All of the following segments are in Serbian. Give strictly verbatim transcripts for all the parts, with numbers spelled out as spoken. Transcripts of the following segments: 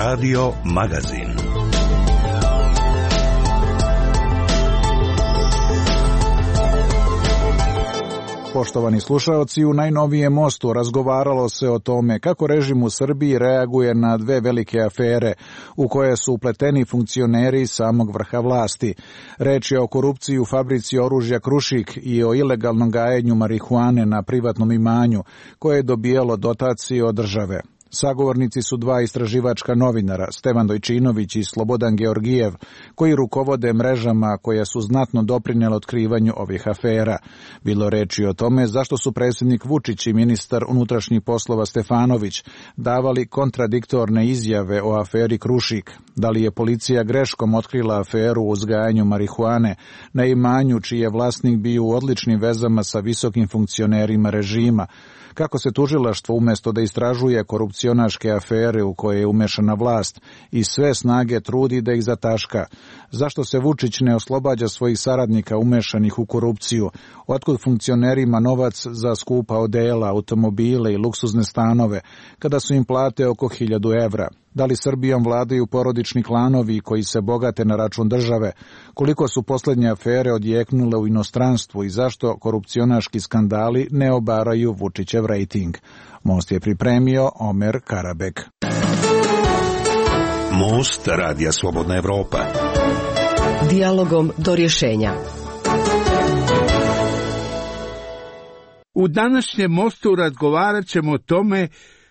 Radio Magazin. Poštovani slušaoci, u najnovijem Mostu razgovaralo se o tome kako režim u Srbiji reaguje na dve velike afere u koje su upleteni funkcioneri samog vrha vlasti. Reč je o korupciji u fabrici oružja Krušik i o ilegalnom gajenju marihuane na privatnom imanju koje je dobijalo dotacije od države. Sagovornici su dva istraživačka novinara, Stevan Dojčinović i Slobodan Georgijev, koji rukovode mrežama koje su znatno doprinele otkrivanju ovih afera. Bilo reči o tome zašto su predsjednik Vučić i ministar unutrašnjih poslova Stefanović davali kontradiktorne izjave o aferi Krušik. Da li je policija greškom otkrila aferu o uzgajanju marihuane na imanju čiji je vlasnik bio u odličnim vezama sa visokim funkcionerima režima? Kako se tužilaštvo umjesto da istražuje korupcionaške afere u koje je umešana vlast i sve snage trudi da ih zataška? Zašto se Vučić ne oslobađa svojih saradnika umešanih u korupciju? Otkud funkcionerima novac za skupa odela, automobile i luksuzne stanove, kada su im plate oko hiljadu evra? Da li Srbijom vladaju porodični klanovi koji se bogate na račun države? Koliko su posljednje afere odjeknule u inostranstvu i zašto korupcionaški skandali ne obaraju Vučićev rejting? Most je pripremio Omer Karabek. Most Radija Slobodna Evropa. Dijalogom do rješenja. U današnjem Mostu razgovarat ćemo o tome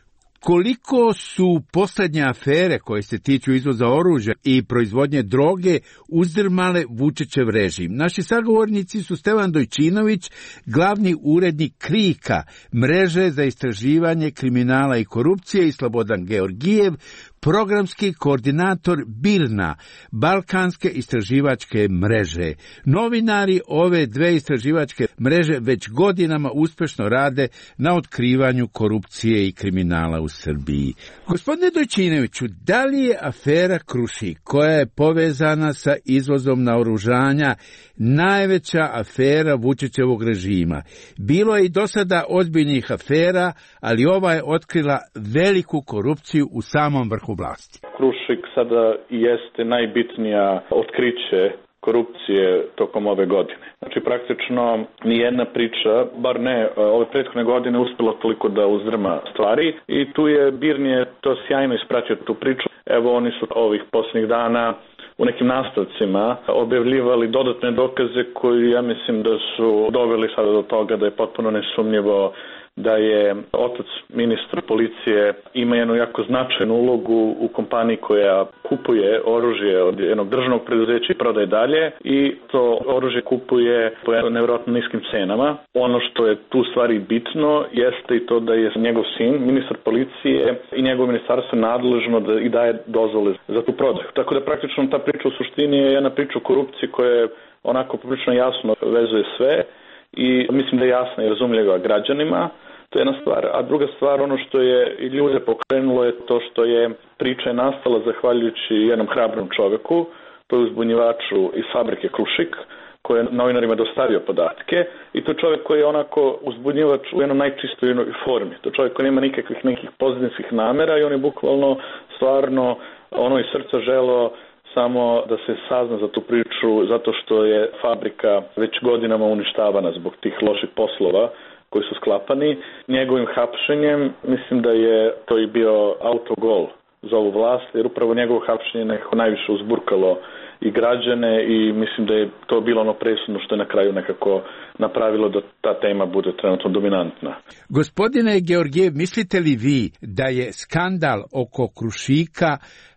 koliko su posljednje afere koje se tiču izvoza oružja i proizvodnje droge uzdrmale Vučićev režim. Naši sagovornici su Stevan Dojčinović, glavni urednik Krika, mreže za istraživanje kriminala i korupcije, i Slobodan Georgijev, programski koordinator BIRNA, Balkanske istraživačke mreže. Novinari ove dve istraživačke mreže već godinama uspješno rade na otkrivanju korupcije i kriminala u Srbiji. Gospodine Dojčinoviću, da li je afera Krušik, koja je povezana sa izvozom naoružanja, najveća afera Vučićevog režima? Bilo je i do sada ozbiljnih afera, ali ova je otkrila veliku korupciju u samom vrhu vlasti. Krušik sada jeste najbitnija otkriće korupcije tokom ove godine. Znači praktično nijedna priča, bar ne ove prethodne godine, uspjela toliko da uzdrma stvari i tu je BIRN je to sjajno ispratio tu priču. Evo oni su ovih posljednjih dana u nekim nastavcima objavljivali dodatne dokaze koji ja mislim da su doveli sada do toga da je potpuno nesumnjivo da je otac ministra policije ima jednu jako značajnu ulogu u kompaniji koja kupuje oružje od jednog državnog preduzeća i prodaje dalje, i to oružje kupuje po nevjerojatno niskim cenama. Ono što je tu stvari bitno jeste i to da je njegov sin, ministar policije, i njegovo ministarstvo nadležno da i daje dozvole za tu prodaju. Tako da praktično ta priča u suštini je jedna priča o korupciji koja je onako poprilično jasno vezuje sve i mislim da je jasna i razumljiva građanima. To je jedna stvar, a druga stvar, ono što je i ljude pokrenulo je to što je priča je nastala zahvaljujući jednom hrabrom čovjeku, to je uzbunjivaču iz fabrike Krušik, koji je novinarima dostavio podatke, i to je čovjek koji je onako uzbunjivač u jednom najčistoj formi. To je čovjek koji nema nikakvih nekih pozitivnih namera i on je bukvalno stvarno ono iz srca želeo samo da se sazna za tu priču, zato što je fabrika već godinama uništavana zbog tih loših poslova koji su sklapani. Njegovim hapšenjem mislim da je to i bio autogol za ovu vlast, jer upravo njegovo hapšenje nekako najviše uzburkalo i građane i mislim da je to bilo ono presudno što je na kraju nekako napravilo da ta tema bude trenutno dominantna. Gospodine Georgijev, mislite li vi da je skandal oko Krušika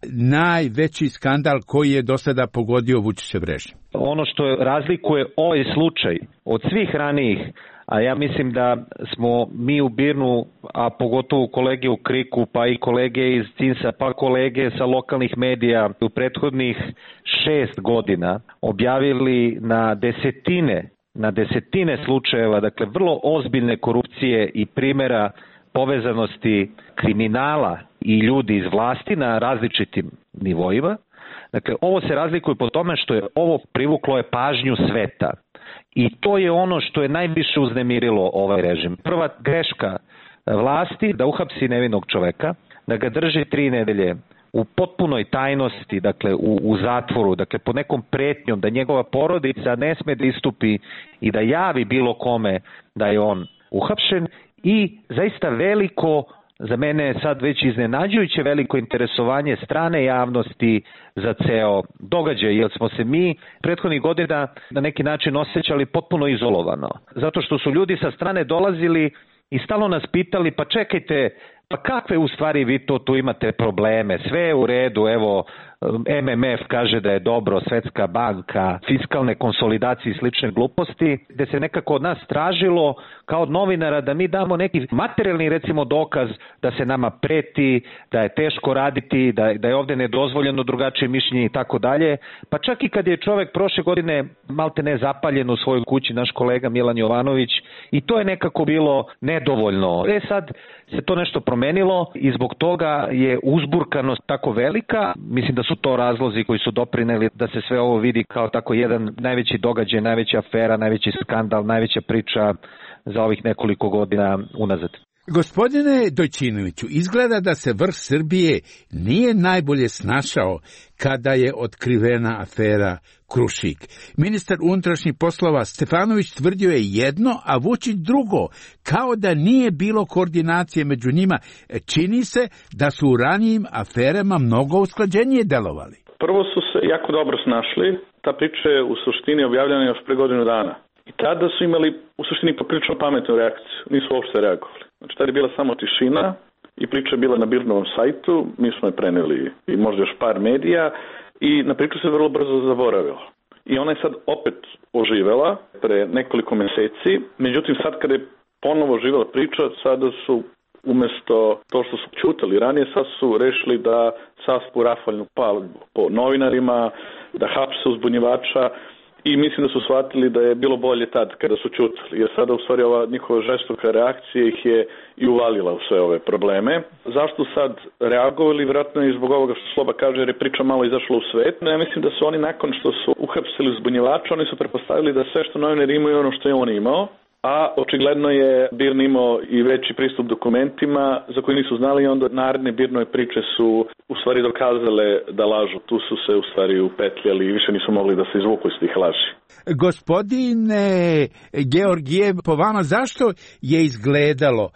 najveći skandal koji je do sada pogodio Vučićev režim? Ono što razlikuje ovaj slučaj od svih ranijih, a ja mislim da smo mi u BIRNu, a pogotovo kolege u Kriku, pa i kolege iz CINS-a, pa kolege sa lokalnih medija u prethodnih šest godina objavili na desetine, na desetine slučajeva, dakle vrlo ozbiljne korupcije i primjera povezanosti kriminala i ljudi iz vlasti na različitim nivoima. Dakle, ovo se razlikuje po tome što je ovo privuklo je pažnju sveta. I to je ono što je najviše uznemirilo ovaj režim. Prva greška vlasti da uhapsi nevinog čoveka, da ga drži tri nedelje u potpunoj tajnosti, dakle u, u zatvoru, dakle pod nekom pretnjom da njegova porodica ne sme da istupi i da javi bilo kome da je on uhapšen, i zaista veliko, za mene je sad već iznenađujuće veliko interesovanje strane javnosti za ceo događaj, jer smo se mi prethodnih godina na neki način osjećali potpuno izolovano. Zato što su ljudi sa strane dolazili i stalno nas pitali, pa čekajte, pa kakve u stvari vi to tu imate probleme, sve je u redu, evo M M F kaže da je dobro, Svetska banka, fiskalne konsolidacije i slične gluposti, gde se nekako od nas tražilo kao od novinara da mi damo neki materijalni recimo dokaz da se nama preti, da je teško raditi, da, da je ovde nedozvoljeno drugačije mišljenje i tako dalje. Pa čak i kad je čovek prošle godine malte ne zapaljen u svojoj kući, naš kolega Milan Jovanović, i to je nekako bilo nedovoljno. E sad se to nešto promenilo i zbog toga je uzburkanost tako velika. Mislim da su to razlozi koji su doprineli da se sve ovo vidi kao tako jedan najveći događaj, najveća afera, najveći skandal, najveća priča za ovih nekoliko godina unazad. Gospodine Dojčinoviću, izgleda da se vrh Srbije nije najbolje snašao kada je otkrivena afera Krušik. Ministar unutrašnjih poslova Stefanović tvrdio je jedno, a Vučić drugo, kao da nije bilo koordinacije među njima. Čini se da su u ranijim aferama mnogo usklađenije delovali. Prvo su se jako dobro snašli, ta priča je u suštini objavljena još pre godinu dana. I tada su imali u suštini poprilično pametnu reakciju, nisu uopšte reagovali. Znači tada je bila samo tišina i priča je bila na Birnovom sajtu, mi smo je preneli i možda još par medija i na priču se vrlo brzo zaboravilo. I ona je sad opet oživela pre nekoliko meseci, međutim sad kada je ponovo oživela priča, sada su umesto to što su čutali ranije, sad su rešili da saspu rafaljnu paljbu po novinarima, da hapse uzbunjivača. I mislim da su shvatili da je bilo bolje tad kada su čutali, jer sada u stvari ova njihova žestoka reakcija ih je i uvalila u sve ove probleme. Zašto sad reagovali? Vjerojatno i zbog ovoga što Sloba kaže, jer je priča malo izašla u svet. No, ja mislim da su oni nakon što su uhapsili uzbunjivača, oni su pretpostavili da sve što novinari imaju ono što je on imao, a očigledno je Birn imao i veći pristup dokumentima za koje nisu znali i onda naredne Birnove priče su u stvari dokazale da lažu. Tu su se u stvari upetljali i više nisu mogli da se izvuku iz tih laži. Gospodine Georgijev, po vama zašto je izgledalo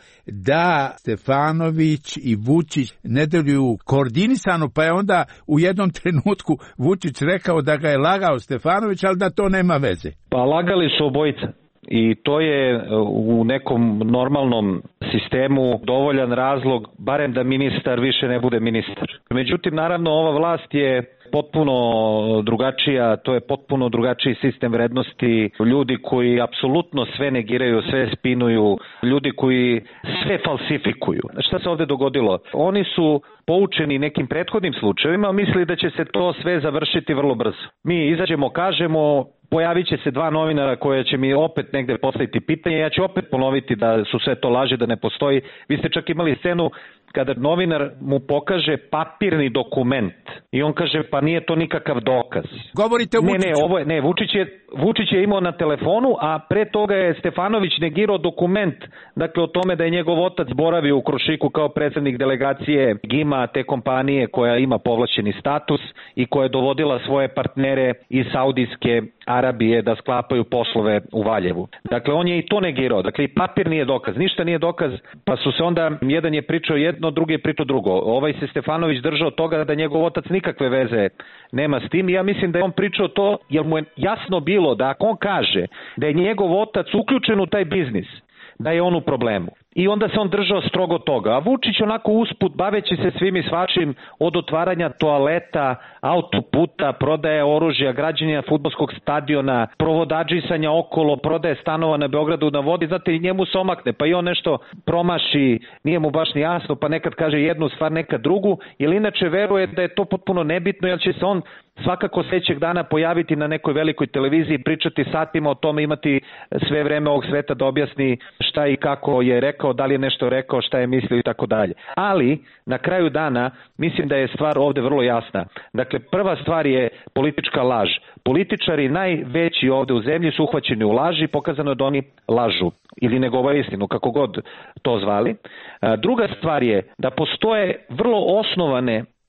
da Stefanović i Vučić ne deluju koordinisano, pa je onda u jednom trenutku Vučić rekao da ga je lagao Stefanović, ali da to nema veze? Pa lagali su obojica. I to je u nekom normalnom sistemu dovoljan razlog, barem da ministar više ne bude ministar. Međutim, naravno, ova vlast je potpuno drugačija, to je potpuno drugačiji sistem vrednosti, ljudi koji apsolutno sve negiraju, sve spinuju, ljudi koji sve falsifikuju. Šta se ovde dogodilo? Oni su poučeni nekim prethodnim slučajevima, misli da će se to sve završiti vrlo brzo. Mi izađemo, kažemo, pojavit će se dva novinara koje će mi opet negde postaviti pitanje, ja ću opet ponoviti da su sve to laži, da ne postoji. Vi ste čak imali scenu kada novinar mu pokaže papirni dokument i on kaže pa nije to nikakav dokaz. Govorite o Vučiću. Ne, ne, ovo je, ne, Vučić je, Vučić je imao na telefonu, a pre toga je Stefanović negirao dokument, dakle o tome da je njegov otac boravio u Krušiku kao predsednik delegacije Gima, te kompanije koja ima povlašćeni status i koja je dovodila svoje partnere iz Saudijske Arabije da sklapaju poslove u Valjevu. Dakle, on je i to negirao. Dakle, i papir nije dokaz, ništa nije dokaz, pa su se onda, jedan je pričao jedno, drugi je pričao drugo. Ovaj se Stefanović držao toga da njegov otac nikakve veze nema s tim i ja mislim da je on pričao to jer mu je jasno bilo da ako on kaže da je njegov otac uključen u taj biznis, da je on u problemu. I onda se on držao strogo toga. A Vučić onako usput, baveći se svim i svačim, od otvaranja toaleta, autoputa, prodaje oružja, građenja fudbalskog stadiona, provodadžisanja okolo, prodaje stanova na Beogradu na vodi, znate, i njemu se omakne, pa i on nešto promaši, nije mu baš ni jasno, pa nekad kaže jednu stvar, nekad drugu, jer inače veruje da je to potpuno nebitno, jer će se on svakako sledećeg dana pojaviti na nekoj velikoj televiziji, pričati satima o tome, imati sve vreme ovog sveta da objasni šta i kako je rekao, da li je nešto rekao, šta je mislio i tako dalje. Ali, na kraju dana, mislim da je stvar ovde vrlo jasna. Dakle, prva stvar je politička laž. Političari najveći ovde u zemlji su uhvaćeni u laži, pokazano je da oni lažu ili ne govore istinu, kako god to zvali. Druga stvar je da postoje vrlo osnovane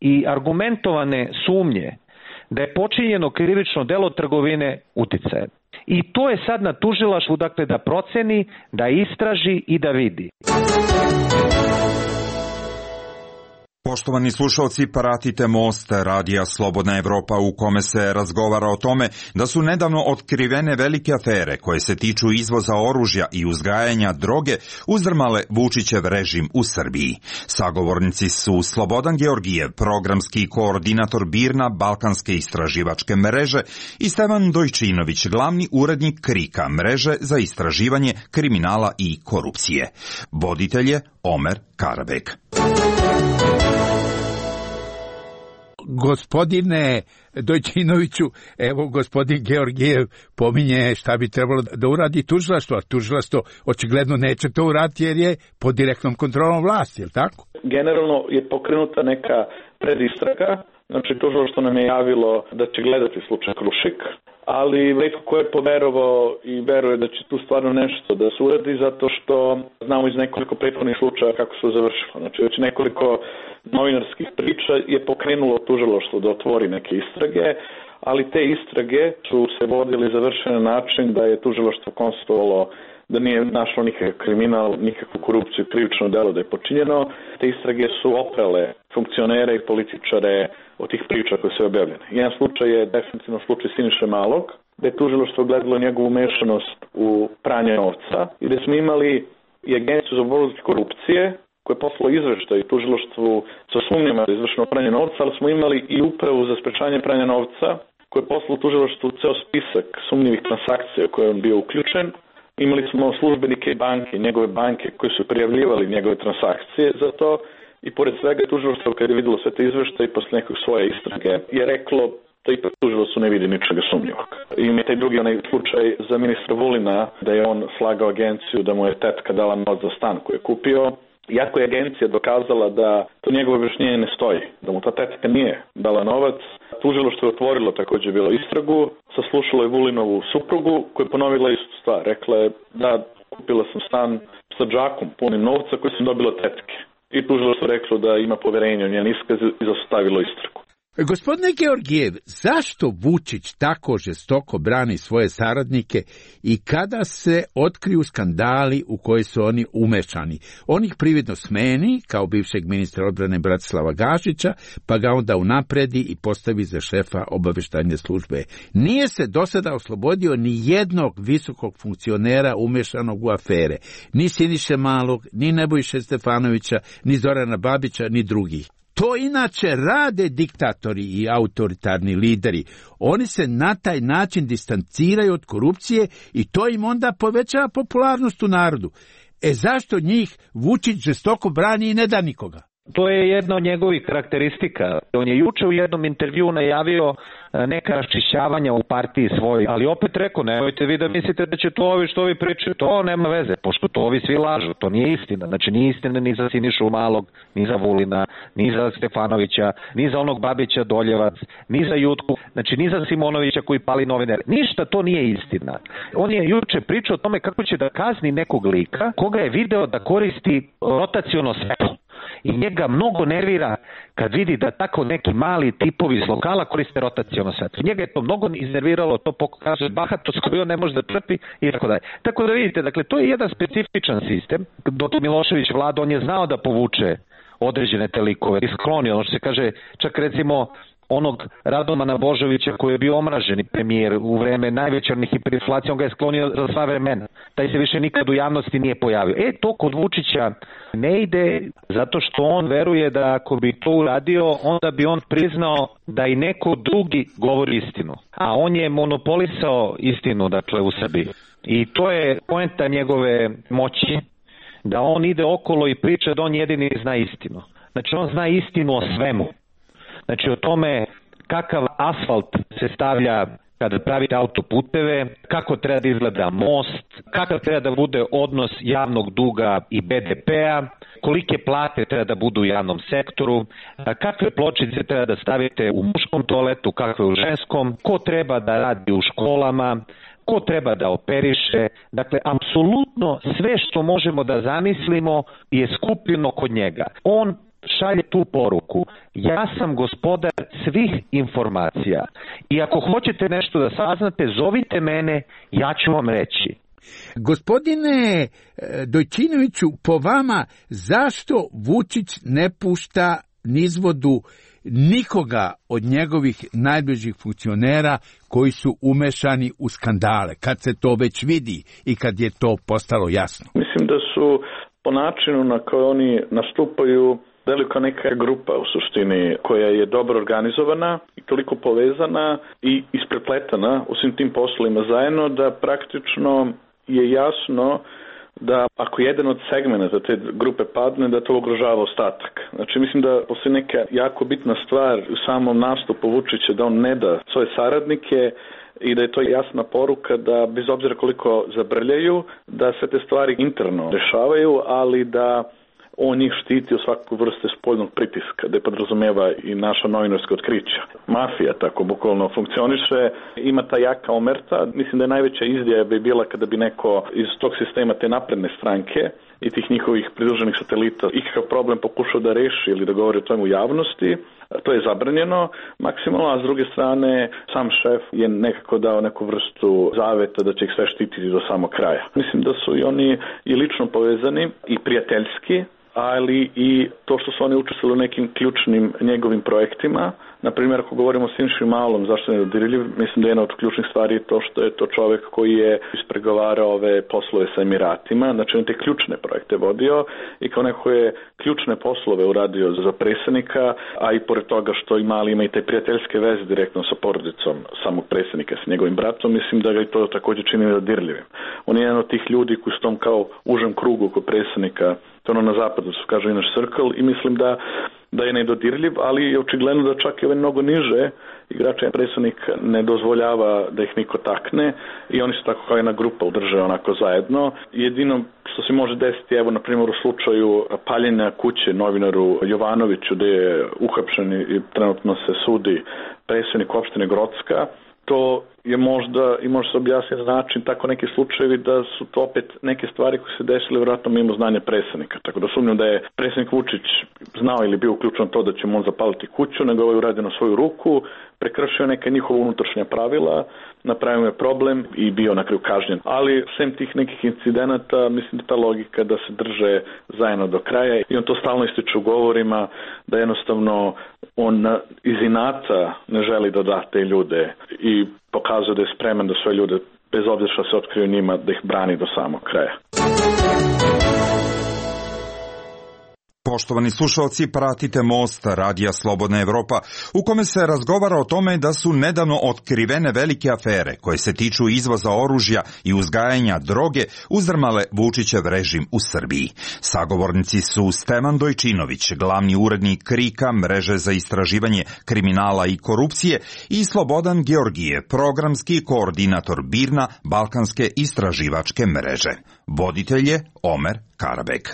i argumentovane sumnje da je počinjeno krivično delo trgovine uticajem. I to je sad na tužilaštvu, dakle, da proceni, da istraži i da vidi. Poštovani slušalci, pratite Most, radija Slobodna Evropa, u kome se razgovara o tome da su nedavno otkrivene velike afere koje se tiču izvoza oružja i uzgajanja droge uzdrmale Vučićev režim u Srbiji. Sagovornici su Slobodan Georgijev, programski koordinator BIRN-a Balkanske istraživačke mreže, i Stevan Dojčinović, glavni urednik KRIK-a, mreže za istraživanje kriminala i korupcije. Voditelj je Omer Karabek. Gospodine Dojčinoviću, evo gospodin Georgijev pominje šta bi trebalo da uradi tužilaštvo, a tužilaštvo očigledno neće to uraditi jer je pod direktnom kontrolom vlasti, je li tako? Generalno je pokrenuta neka predistraga, znači tužilaštvo nam je javilo da će gledati slučaj Krušik, ali retko ko je poverovao i veruje da će tu stvarno nešto da se uradi, zato što znamo iz nekoliko prethodnih slučaja kako se završilo. Znači već nekoliko novinarskih priča je pokrenulo tužilaštvo da otvori neke istrage, ali te istrage su se vodili završen na način da je tužilaštvo konstatovalo da nije našlo nikakav kriminal, nikakvu korupciju, krivično delo da je počinjeno. Te istrage su oprale funkcionere i političare od tih priča koje su objavljene. Jedan slučaj je definitivno slučaj Siniše Malog, gde je tužilaštvo gledalo njegovu umešanost u pranje novca i gde smo imali i Agenciju za borbu protiv korupcije koje je poslalo izveštaj tužilaštvu sa sumnjama da je izvršeno pranje novca, ali smo imali i upravu za sprečavanje pranja novca koje je poslalo tužilaštvu ceo spisak sumnjivih transakcija u koje je on bio uključen. Imali smo službenike banke, njegove banke koji su prijavljivali njegove transakcije za to i pored svega tužilaštvo kad je videlo sve te izveštaje i posle nekog svoje istrage je reklo da ipak tužilaštvo ne vidi ničega sumnjivog. Ima je taj drugi onaj slučaj za ministra Vulina da je on slagao agenciju da mu je tetka dala novac za stan koji je kupio. Iako je agencija dokazala da to njegovo objašnjenje ne stoji, da mu ta tetka nije dala novac, tužilaštvo je otvorilo također bilo istragu, saslušalo je Vulinovu suprugu koja je ponovila istu stvar. Rekla je da kupila sam stan sa džakom punim novca koji sam dobila tetke. I tužilaštvo reklo da ima poverenje u njen iskaz i zastavilo istragu. Gospodine Georgijev, zašto Vučić tako žestoko brani svoje saradnike i kada se otkriju skandali u koje su oni umešani? On ih prividno smeni, kao bivšeg ministra odbrane Bratislava Gašića, pa ga onda unapredi i postavi za šefa obaveštajne službe. Nije se do sada oslobodio ni jednog visokog funkcionera umešanog u afere, ni Siniše Malog, ni Nebojše Stefanovića, ni Zorana Babića, ni drugih. To inače rade diktatori i autoritarni lideri. Oni se na taj način distanciraju od korupcije i to im onda povećava popularnost u narodu. E zašto njih Vučić žestoko brani i ne da nikoga? To je jedna od njegovih karakteristika. On je juče u jednom intervjuu najavio neka raščišćavanja u partiji svoj, ali opet rekao, nemojte vi da mislite da će to ovi što ovi pričaju, to nema veze, pošto to ovi svi lažu, to nije istina. Znači nije istina ni za Sinišu Malog, ni za Vulina, ni za Stefanovića, ni za onog Babića Doljevac, ni za Jutku, znači ni za Simonovića koji pali novinare. Ništa to nije istina. On je juče pričao o tome kako će da kazni nekog lika koga je video da koristi rotaciono svetlo. I njega mnogo nervira kad vidi da tako neki mali tipovi iz lokala koriste rotaciono svetlo. Njega je to mnogo iznerviralo, to pokazuje bahatost koju on ne može da trpi i tako dalje. Tako da vidite, dakle, to je jedan specifičan sistem. Dok Milošević vlada, on je znao da povuče određene te likove, isklonio, ono što se kaže, čak recimo onog Radomana Božovića koji je bio omraženi premijer u vreme najveće onih hiperinflacije, on ga je sklonio za sva vremena. Taj se više nikad u javnosti nije pojavio. E, to kod Vučića ne ide zato što on veruje da ako bi to uradio, onda bi on priznao da i neko drugi govori istinu. A on je monopolisao istinu, dakle, u Srbiji. I to je poenta njegove moći, da on ide okolo i priča da on jedini zna istinu. Znači, on zna istinu o svemu. Znači o tome kakav asfalt se stavlja kada pravite autoputeve, kako treba da izgleda most, kakav treba da bude odnos javnog duga i be de pea, kolike plate treba da budu u javnom sektoru, kakve pločice treba da stavite u muškom toaletu, kakve u ženskom, ko treba da radi u školama, ko treba da operiše. Dakle, apsolutno sve što možemo da zamislimo je skupljeno kod njega. On šalje tu poruku: ja sam gospodar svih informacija i ako hoćete nešto da saznate, zovite mene, ja ću vam reći. Gospodine Dojčinoviću, po vama, zašto Vučić ne pušta nizvodu nikoga od njegovih najbližih funkcionera koji su umešani u skandale, kad se to već vidi i kad je to postalo jasno? Mislim da su po načinu na koji oni nastupaju velika neka grupa u suštini koja je dobro organizovana i toliko povezana i isprepletana u svim tim poslovima zajedno da praktično je jasno da ako jedan od segmenta te grupe padne, da to ugrožava ostatak. Znači, mislim da postoji neka jako bitna stvar u samom nastupu Vučića da on ne da svoje saradnike i da je to jasna poruka da bez obzira koliko zabrljaju, da se te stvari interno rešavaju, ali da on njih štiti u svaku vrste spoljnog pritiska, da je podrazumeva i naša novinarska otkrića. Mafija tako bukvalno funkcioniše, ima ta jaka omerta. Mislim da je najveća izdaja bi bila kada bi neko iz tog sistema te napredne stranke i tih njihovih pridruženih satelita ikakav problem pokušao da reši ili da govori o tome u javnosti. To je zabranjeno maksimalno, a s druge strane sam šef je nekako dao neku vrstu zaveta da će ih sve štititi do samog kraja. Mislim da su i oni i lično povezani i prijateljski, ali i to što su oni učestvovali u nekim ključnim njegovim projektima. Na primjer, ako govorimo o Siniši Malom, zašto je nedodirljiv, mislim da je jedna od ključnih stvari to što je to čovjek koji je ispregovarao ove poslove sa Emiratima, znači on te ključne projekte vodio i kao neko je ključne poslove uradio za predsjednika, a i pored toga što i Mali ima i te prijateljske veze direktno sa porodicom samog predsjednika, sa njegovim bratom, mislim da ga i to također čini nedodirljivim. On je jedan od tih ljudi koji su tom kao užem krugu oko predsjednika, to ono na zapadu su kažu inner circle, i mislim da da je nedodirljiv, ali je očigledno da čak i ovaj mnogo niže igrača predsjednik ne dozvoljava da ih niko takne i oni su tako kao jedna grupa udrže onako zajedno. Jedino što se može desiti, evo na primjer u slučaju paljenja kuće novinaru Jovanoviću gdje je uhapšen i trenutno se sudi predsjednik opštine Grocka, to je možda i može se objasniti na način tako neki slučajevi da su to opet neke stvari koje se desile vjerojatno mimo znanja predsjednika. Tako da sumnjam da je predsjednik Vučić znao ili bio uključen to da će mu on zapaliti kuću, nego ovaj uradio na svoju ruku, prekršio neka njihova unutrašnja pravila, napravio je problem i bio na kraju kažnjen. Ali sem tih nekih incidenata, mislim da ta logika da se drže zajedno do kraja i on to stalno ističe u govorima da jednostavno on iz inata ne želi da da te ljude i pokazuje da je spreman da sve ljude, bez obzira što se otkriju njima, da ih brani do samog kraja. Poštovani slušalci, pratite Most, Radija Slobodna Evropa, u kome se razgovara o tome da su nedavno otkrivene velike afere koje se tiču izvoza oružja i uzgajanja droge uzdrmale Vučićev režim u Srbiji. Sagovornici su Stevan Dojčinović, glavni urednik Krika, mreže za istraživanje kriminala i korupcije, i Slobodan Georgijev, programski koordinator BIRNA, Balkanske istraživačke mreže. Voditelj je Omer Karabek.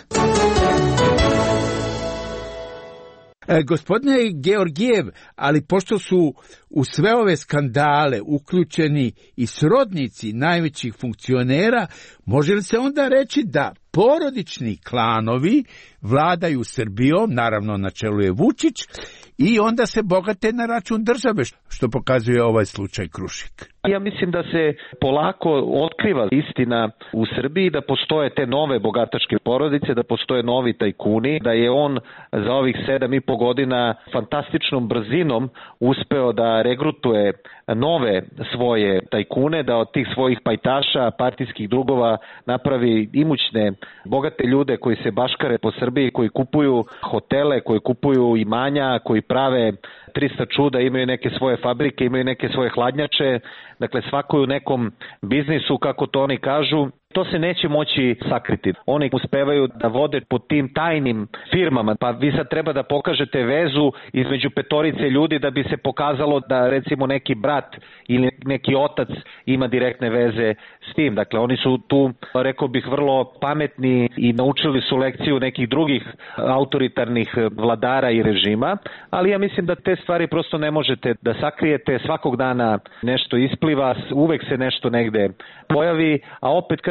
E, gospodine Georgijev, ali pošto su u sve ove skandale uključeni i srodnici najvećih funkcionera, može li se onda reći da porodični klanovi vladaju Srbijom, naravno na čelu je Vučić, i onda se bogate na račun države, što pokazuje ovaj slučaj Krušik? Ja mislim da se polako otkriva istina u Srbiji, da postoje te nove bogataške porodice, da postoje novi tajkuni, da je on za ovih sedam i po godina fantastičnom brzinom uspeo da regrutuje nove svoje tajkune, da od tih svojih pajtaša, partijskih drugova napravi imućne, bogate ljude koji se baškare po Srbiji, koji kupuju hotele, koji kupuju imanja, koji prave trista čuda, imaju neke svoje fabrike, imaju neke svoje hladnjače, dakle svako je u nekom biznisu, kako to oni kažu. To se neće moći sakriti. Oni uspevaju da vode po tim tajnim firmama. Pa vi sad treba da pokažete vezu između petorice ljudi da bi se pokazalo da recimo neki brat ili neki otac ima direktne veze s tim. Dakle, oni su tu, rekao bih, vrlo pametni i naučili su lekciju nekih drugih autoritarnih vladara i režima, ali ja mislim da te stvari prosto ne možete da sakrijete. Svakog dana nešto ispliva, uvek se nešto negde pojavi, a opet kaže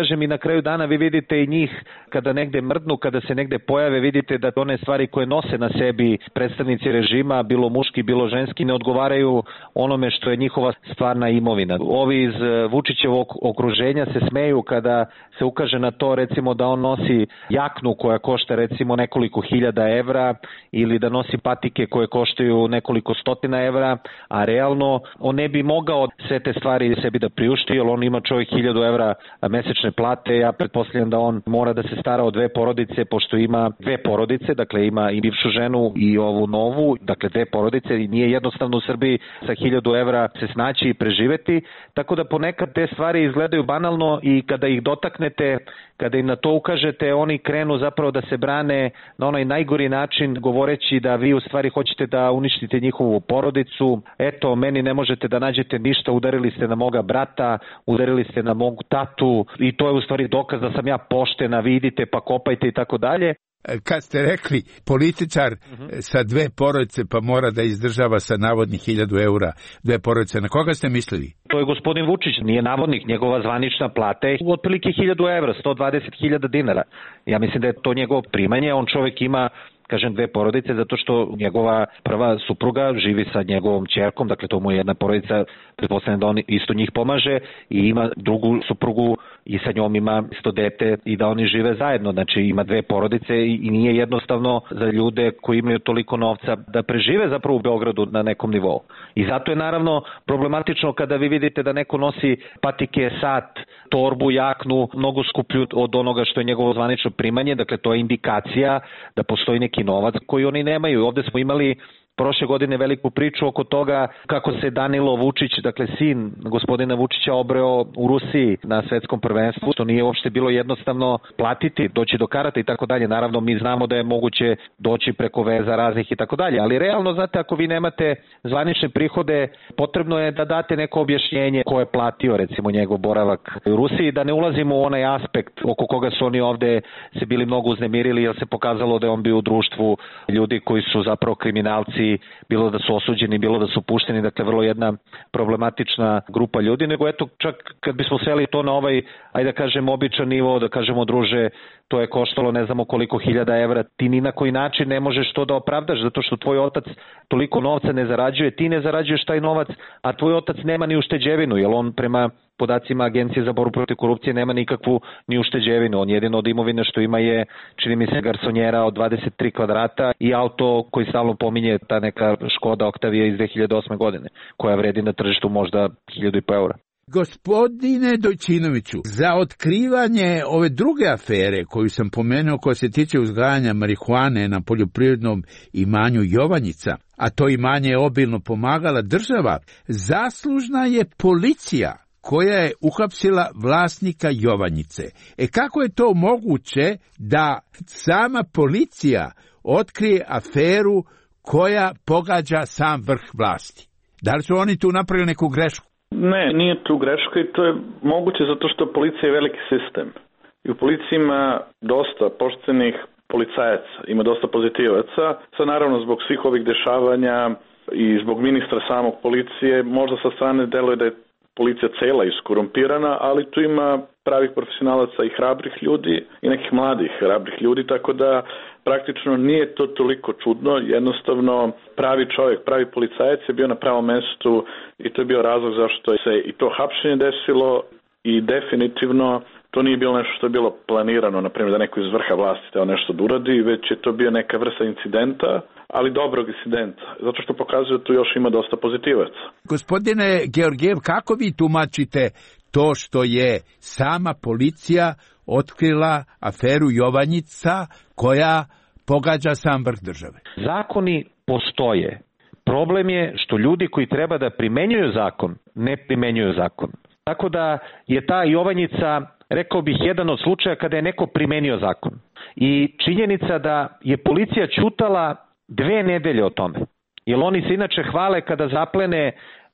kažem, i na kraju dana vi vidite i njih kada negde mrdnu, kada se negde pojave, vidite da one stvari koje nose na sebi predstavnici režima, bilo muški, bilo ženski, ne odgovaraju onome što je njihova stvarna imovina. Ovi iz Vučićevog okruženja se smeju kada se ukaže na to, recimo, da on nosi jaknu koja košta recimo nekoliko hiljada evra ili da nosi patike koje koštaju nekoliko stotina evra, a realno on ne bi mogao sve te stvari sebi da priušti, jer on ima čovjek hiljadu evra mesečne plate. Ja pretpostavljam da on mora da se stara o dve porodice, pošto ima dve porodice, dakle ima i bivšu ženu i ovu novu, dakle dve porodice, i nije jednostavno u Srbiji sa hiljadu evra se snaći i preživeti, tako da ponekad te stvari izgledaju banalno i kada ih dotaknete, kada im na to ukažete, oni krenu zapravo da se brane na onaj najgori način, govoreći da vi u stvari hoćete da uništite njihovu porodicu. Eto, meni ne možete da nađete ništa, udarili ste na moga brata, udarili ste na mogu tatu i to je u stvari dokaz da sam ja poštena, vidite, pa kopajte i tako dalje. Kad ste rekli političar uh-huh. sa dve porodice pa mora da izdržava sa navodnih hiljadu eura dve porodice, na koga ste mislili? To je gospodin Vučić, nije navodnik, njegova zvanična plata je otprilike hiljadu evra, sto dvadeset hiljada dinara. Ja mislim da je to njegovo primanje, on čovjek ima, kažem, dve porodice, zato što njegova prva supruga živi sa njegovom ćerkom, dakle to mu je jedna porodica, pretpostavljam da on isto njih pomaže, i ima drugu suprugu i sa njom ima isto dete i da oni žive zajedno, znači ima dve porodice i, i nije jednostavno za ljude koji imaju toliko novca da prežive zapravo u Beogradu na nekom nivou. I zato je naravno problematično kada vi vidite da neko nosi patike, sat, torbu, jaknu, mnogo skuplju od onoga što je njegovo zvanično primanje, dakle to je indikacija da postoji neki novac koji oni nemaju. Ovde smo imali prošle godine veliku priču oko toga kako se Danilo Vučić, dakle sin gospodina Vučića, obreo u Rusiji na svetskom prvenstvu, što nije uopšte bilo jednostavno platiti, doći do karata i tako dalje. Naravno, mi znamo da je moguće doći preko veza raznih i tako dalje, ali realno, znate, ako vi nemate zvanične prihode, potrebno je da date neko objašnjenje ko je platio, recimo, njegov boravak u Rusiji, da ne ulazimo u onaj aspekt oko koga su oni ovde se bili mnogo uznemirili, jer se pokazalo da je on bio u društvu ljudi koji su zapravo kriminalci, bilo da su osuđeni, bilo da su pušteni, dakle vrlo jedna problematična grupa ljudi, nego eto, čak kad bismo sveli to na ovaj, ajde da kažem, običan nivo, da kažemo, druže, to je koštalo ne znamo koliko hiljada evra, ti ni na koji način ne možeš to da opravdaš, zato što tvoj otac toliko novca ne zarađuje, ti ne zarađuješ taj novac, a tvoj otac nema ni ušteđevinu, jer on prema podacima Agencije za borbu protiv korupcije nema nikakvu ni ušteđevinu. On jedino od imovine što ima je, čini mi se, garsonjera od dvadeset tri kvadrata i auto koji stalno pominje, ta neka Škoda Octavia iz dve hiljade osme godine, koja vredi na tržištu možda hiljadu i po eura. Gospodine Dojčinoviću, za otkrivanje ove druge afere koju sam pomenuo, koja se tiče uzgajanja marihuane na poljoprivrednom imanju Jovanjica, a to imanje je obilno pomagala država, zaslužna je policija koja je uhapsila vlasnika Jovanjice. E kako je to moguće da sama policija otkrije aferu koja pogađa sam vrh vlasti? Da li su oni tu napravili neku grešku? Ne, nije tu greška i to je moguće zato što policija je veliki sistem. I u policiji ima dosta poštenih policajaca, ima dosta pozitivaca. Sad naravno zbog svih ovih dešavanja i zbog ministra samog policije možda sa strane deluje da je policija cela iskorumpirana, ali tu ima pravih profesionalaca i hrabrih ljudi i nekih mladih hrabrih ljudi, tako da praktično nije to toliko čudno. Jednostavno pravi čovjek, pravi policajac je bio na pravom mestu i to je bio razlog zašto se i to hapšenje desilo i definitivno to nije bilo nešto što je bilo planirano, na primjer da neko iz vrha vlasti teo nešto da uradi, već je to bio neka vrsta incidenta, ali dobrog incidenta, zato što pokazuje da tu još ima dosta pozitivaca. Gospodine Georgijev, kako vi tumačite to što je sama policija otkrila aferu Jovanjica koja pogađa sam vrh države? Zakoni postoje. Problem je što ljudi koji treba da primenjuju zakon, ne primenjuju zakon. Tako da je ta Jovanjica, rekao bih, jedan od slučaja kada je neko primenio zakon. I činjenica da je policija ćutala dve nedelje o tome. Jer oni se inače hvale kada zaplene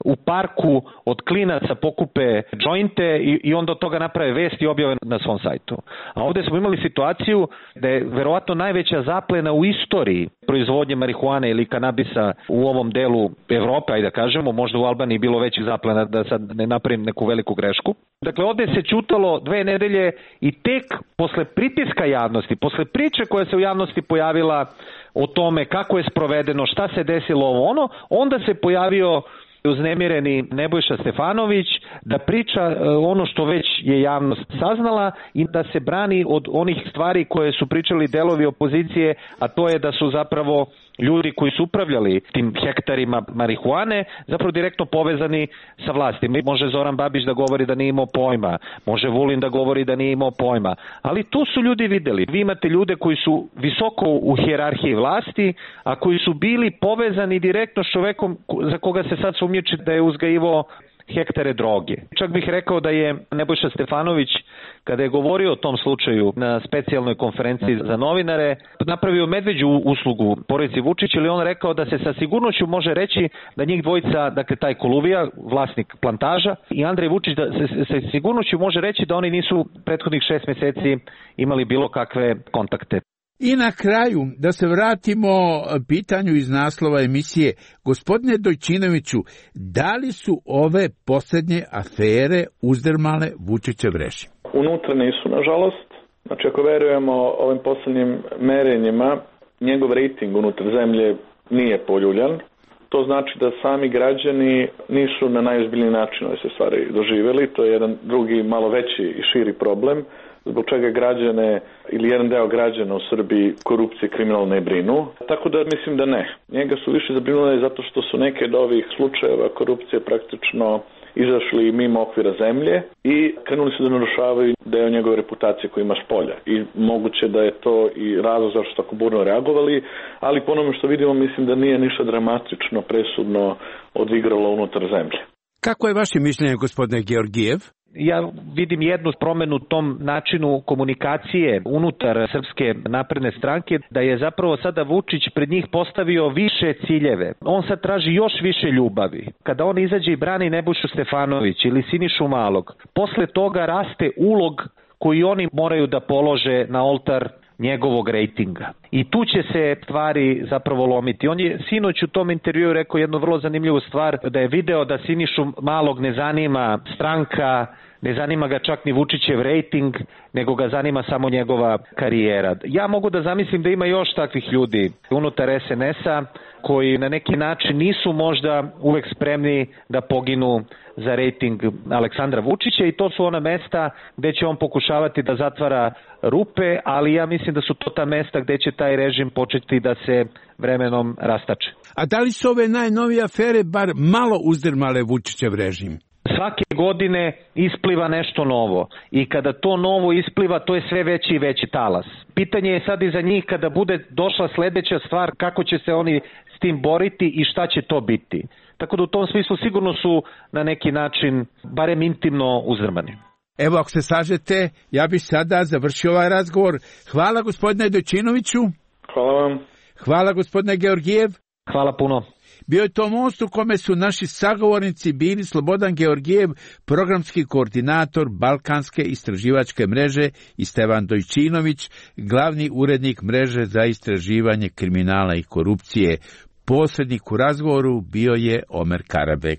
u parku od klinaca pokupe džointe i, i onda od toga naprave vest i objave na svom sajtu. A ovde smo imali situaciju da je verovatno najveća zaplena u istoriji proizvodnje marihuane ili kanabisa u ovom delu Evrope, ajde da kažemo, možda u Albaniji bilo većih zaplena, da sad ne napravim neku veliku grešku. Dakle, ovde se ćutalo dve nedelje i tek posle pritiska javnosti, posle priče koja se u javnosti pojavila o tome kako je sprovedeno, šta se desilo ovo ono, onda se pojavio uznemireni Nebojša Stefanović da priča ono što već je javnost saznala i da se brani od onih stvari koje su pričali delovi opozicije, a to je da su zapravo ljudi koji su upravljali tim hektarima marihuane zapravo direktno povezani sa vlasti. Može Zoran Babić da govori da nije imao pojma, može Vulin da govori da nije imao pojma, ali tu su ljudi videli. Vi imate ljude koji su visoko u hijerarhiji vlasti, a koji su bili povezani direktno s čovekom za koga se sad sumnjiči da je uzgajivao hektare droge. Čak bih rekao da je Nebojša Stefanović, kada je govorio o tom slučaju na specijalnoj konferenciji za novinare, napravio medveđu uslugu porodici Vučić, ili on rekao da se sa sigurnošću može reći da njih dvojica, dakle taj Koluvija, vlasnik plantaža, i Andrej Vučić, da se sa sigurnošću može reći da oni nisu prethodnih šest meseci imali bilo kakve kontakte. I na kraju, da se vratimo pitanju iz naslova emisije, gospodine Dojčinoviću, da li su ove posljednje afere uzdrmale Vučićev režim? Unutra nisu, nažalost. Znači, ako verujemo ovim posljednjim merenjima, njegov rejting unutar zemlje nije poljuljan. To znači da sami građani nisu na najozbiljniji način ove se stvari doživjeli. To je jedan drugi, malo veći i širi problem, zbog čega građane ili jedan deo građana u Srbiji korupcije kriminal ne brinu. Tako da mislim da ne. Njega su više zabrinuli zato što su neke od ovih slučajeva korupcije praktično izašli mimo okvira zemlje i krenuli su da narušavaju deo njegove reputacije koju ima s polja. I moguće da je to i razlog zašto su tako burno reagovali, ali po onome što vidimo mislim da nije ništa dramatično, presudno odigralo unutar zemlje. Kako je vaše mišljenje, gospodine Georgijev? Ja vidim jednu promenu u tom načinu komunikacije unutar Srpske napredne stranke, da je zapravo sada Vučić pred njih postavio više ciljeve. On sad traži još više ljubavi. Kada on izađe i brani Nebojšu Stefanović ili Sinišu Malog, posle toga raste ulog koji oni moraju da polože na oltar njegovog rejtinga. I tu će se stvari zapravo lomiti. On je sinoć u tom intervjuu rekao jednu vrlo zanimljivu stvar, da je video da Sinišu Malog ne zanima stranka, ne zanima ga čak ni Vučićev rejting, nego ga zanima samo njegova karijera. Ja mogu da zamislim da ima još takvih ljudi unutar es en es-a koji na neki način nisu možda uvek spremni da poginu za rejting Aleksandra Vučića, i to su ona mesta gde će on pokušavati da zatvara rupe, ali ja mislim da su to ta mesta gde će taj režim početi da se vremenom rastače. A da li su ove najnovije afere bar malo uzdrmale Vučićev režim? Svake godine ispliva nešto novo i kada to novo ispliva, to je sve veći i veći talas. Pitanje je sad i za njih kada bude došla sledeća stvar, kako će se oni s tim boriti i šta će to biti. Tako da u tom smislu sigurno su na neki način barem intimno uzdrmani. Evo, ako se slažete, ja bih sada završio ovaj razgovor. Hvala gospodine Dojčinoviću. Hvala vam. Hvala gospodine Georgijev. Hvala puno. Bio je to most u kome su naši sagovornici bili Slobodan Georgijev, programski koordinator Balkanske istraživačke mreže, i Stevan Dojčinović, glavni urednik mreže za istraživanje kriminala i korupcije. Posrednik u razgovoru bio je Omer Karabek.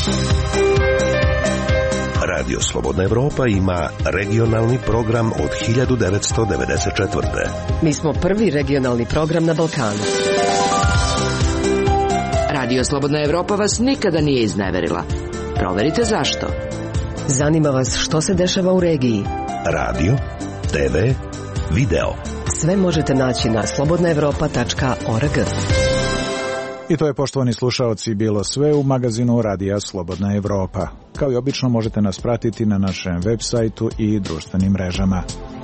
Radio Slobodna Evropa ima regionalni program od hiljadu devetsto devedeset četvrte. Mi smo prvi regionalni program na Balkanu. Radio Slobodna Evropa vas nikada nije izneverila. Proverite zašto. Zanima vas što se dešava u regiji. Radio, te ve, video. Sve možete naći na slobodna evropa tačka org. I to je, poštovani slušaoci, bilo sve u magazinu Radija Slobodna Evropa. Kao i obično možete nas pratiti na našem web sajtu i društvenim mrežama.